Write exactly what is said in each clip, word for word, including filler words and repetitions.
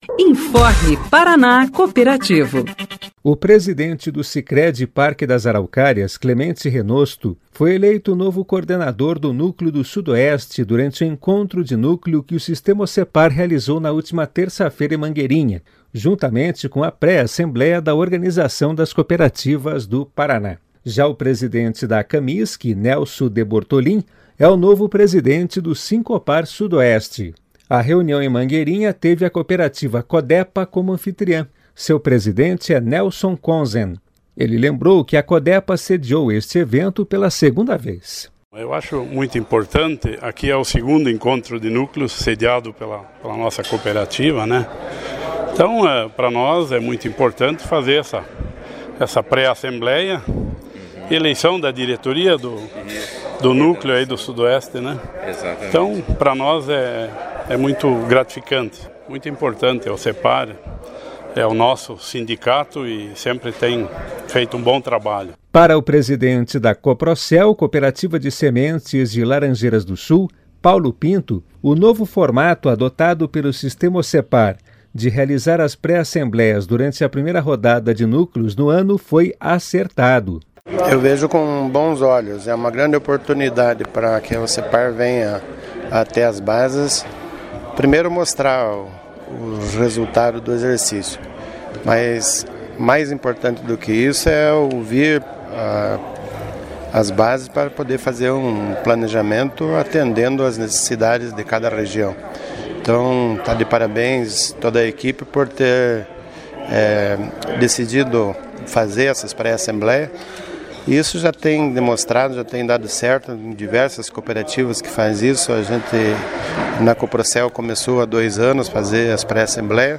Informe Paraná Cooperativo. O presidente do Sicredi Parque das Araucárias, Clemente Renosto, foi eleito novo coordenador do Núcleo do Sudoeste durante o encontro de núcleo que o Sistema Cepar realizou na última terça-feira em Mangueirinha, juntamente com a pré-assembleia da Organização das Cooperativas do Paraná. Já o presidente da Camisc, Nelson de Bortolim, é o novo presidente do Sincopar Sudoeste. A reunião em Mangueirinha teve a cooperativa Codepa como anfitriã. Seu presidente é Nelson Konzen. Ele lembrou que a Codepa sediou este evento pela segunda vez. Eu acho muito importante, aqui é o segundo encontro de núcleos sediado pela, pela nossa cooperativa, né? Então, é, para nós é muito importante fazer essa, essa pré-assembleia, eleição da diretoria do, do núcleo aí do Sudoeste, né? Exatamente. Então, para nós é, é muito gratificante, muito importante, é o Cepar, é o nosso sindicato e sempre tem feito um bom trabalho. Para o presidente da Coprocel, Cooperativa de Sementes de Laranjeiras do Sul, Paulo Pinto, o novo formato adotado pelo Sistema Cepar de realizar as pré-assembleias durante a primeira rodada de núcleos no ano foi acertado. Eu vejo com bons olhos, é uma grande oportunidade para que o Cepar venha até as bases, primeiro mostrar o, os resultados do exercício, mas mais importante do que isso é ouvir uh, as bases para poder fazer um planejamento atendendo às necessidades de cada região. Então, está de parabéns toda a equipe por ter é, decidido fazer essas pré-assembleias. Isso já tem demonstrado, já tem dado certo em diversas cooperativas que fazem isso. A gente, na Coprocel, começou há dois anos a fazer as pré-assembleias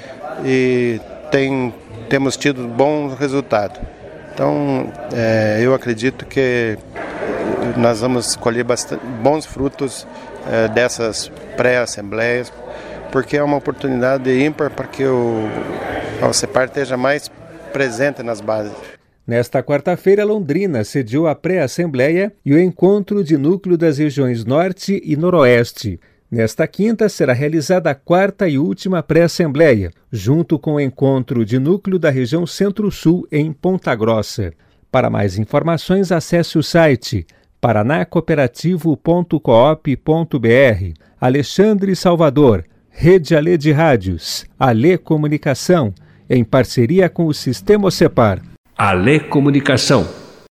e tem, temos tido bons resultados. Então, é, eu acredito que nós vamos colher bastante, bons frutos é, dessas pré-assembleias, porque é uma oportunidade ímpar para que o, o Cepar esteja mais presente nas bases. Nesta quarta-feira, Londrina sediou a pré-assembleia e o encontro de núcleo das regiões Norte e Noroeste. Nesta quinta, será realizada a quarta e última pré-assembleia, junto com o encontro de núcleo da região Centro-Sul em Ponta Grossa. Para mais informações, acesse o site paraná cooperativo ponto coop ponto br. Alexandre Salvador, Rede Alê de Rádios, Alê Comunicação, em parceria com o Sistema Cepar. Alê Comunicação.